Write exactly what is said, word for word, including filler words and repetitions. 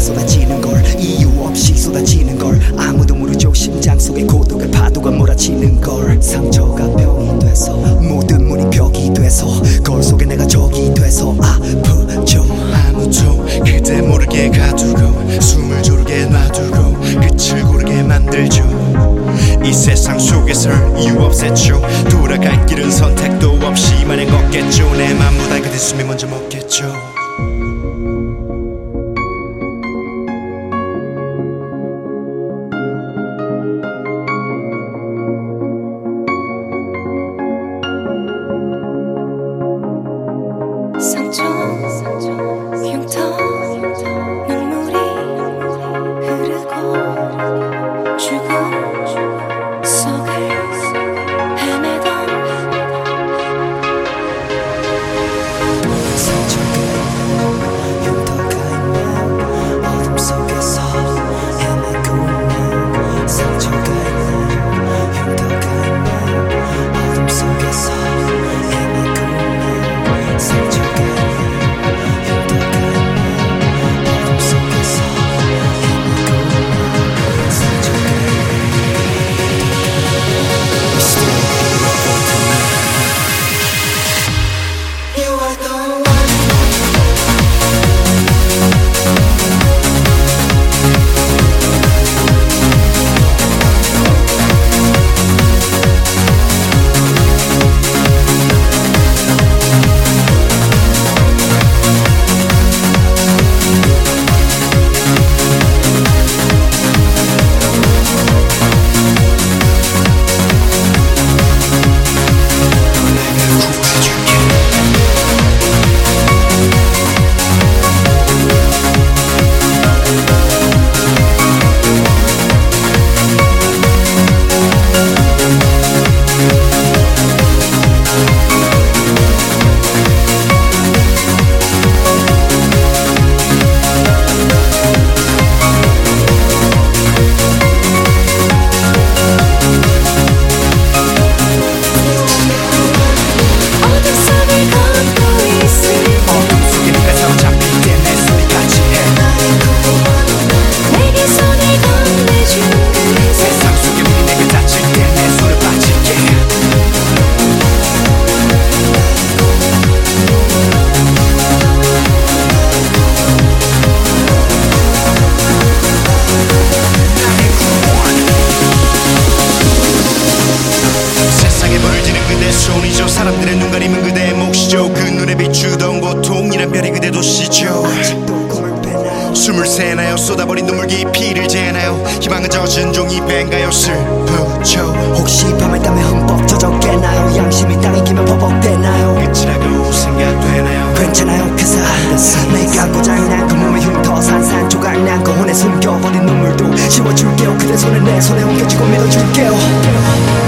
쏟아지는 걸 이유 없이 쏟아지는 걸 아무도 모르죠 심장 속에 고독의 파도가 몰아치는 걸 상처가 병이 돼서 모든 문이 벽이 돼서 거울 속에 내가 적이 돼서 아프죠 아무도 그대 모르게 가두고 숨을 조르게 놔두고 끝을 고르게 만들죠 이 세상 속에서 이유 없었죠 돌아갈 길은 선택도 없이 만약 걷겠죠 내 맘보다 그대 숨이 먼저 먹겠죠 상처, 흉터, 눈물이 흐르고 죽음 속을 헤매던 상처가 있는 흉터가 있는 어둠 속에서 헤매고 있는 상처가 있는 흉터가 있는 어둠 속에서 헤매고 있는 상처가 손이죠 사람들의 눈 가리면 그대의 몫이죠 그 눈에 비추던 고통이란 별이 그대 도시죠 숨을 새나요 쏟아버린 눈물 깊이를 재나요 희망은 젖은 종이배인가요 슬프죠 혹시 밤에 땀에 흠뻑 젖었겠나요 양심이 땅에 기면 버벅대나요 끝이라고 생각되나요 괜찮아요 그사 내가 고장난 그 몸에 흉터 산산조각난 그 혼에 숨겨버린 눈물도 지워줄게요 그대 손에 내 손에 옮겨지고 믿어줄게요